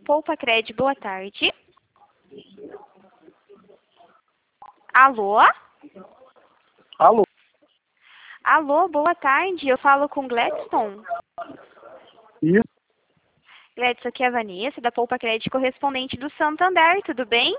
Poupa Cred, boa tarde. Alô? Alô? Alô, boa tarde. Eu falo com Gladstone. Isso, Gladstone, aqui é a Vanessa, da Poupa Cred, correspondente do Santander, tudo bem?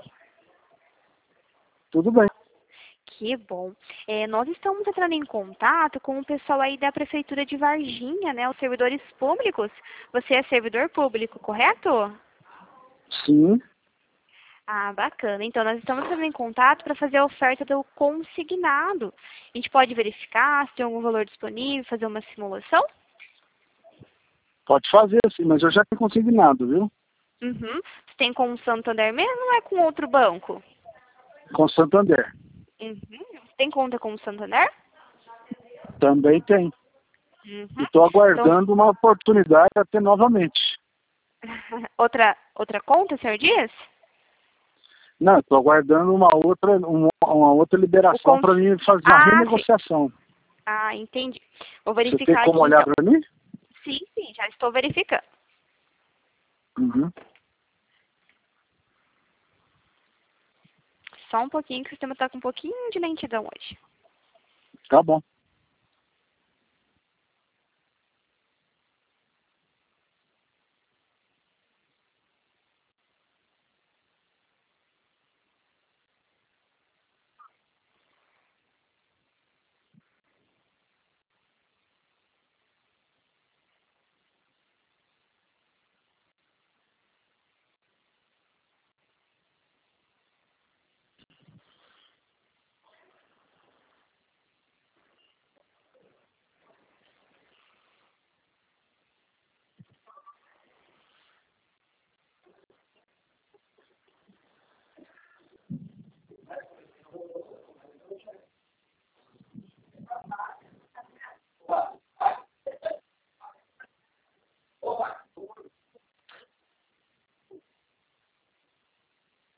tudo bem. Que bom. Nós estamos entrando em contato com o pessoal aí da Prefeitura de Varginha, né? Os servidores públicos. Você é servidor público, correto? Sim, Ah, bacana. Então, nós estamos entrando em contato para fazer a oferta do consignado. A gente pode verificar se tem algum valor disponível, fazer uma simulação? pode fazer sim, mas eu já tenho consignado, viu? Uhum. Você tem com o Santander mesmo ou é com outro banco? Com Santander. Uhum. Você tem conta com o Santander? Também tem. Uhum. E estou Então, aguardando uma oportunidade até novamente. outra conta, o senhor diz? Não, estou aguardando uma outra liberação para mim fazer uma Ah, sim. renegociação. Ah, entendi. Vou Você tem verificar como aqui olhar então. para mim? Sim, sim, já estou verificando. Uhum. Só um pouquinho que o sistema está com um pouquinho de lentidão hoje. Tá bom.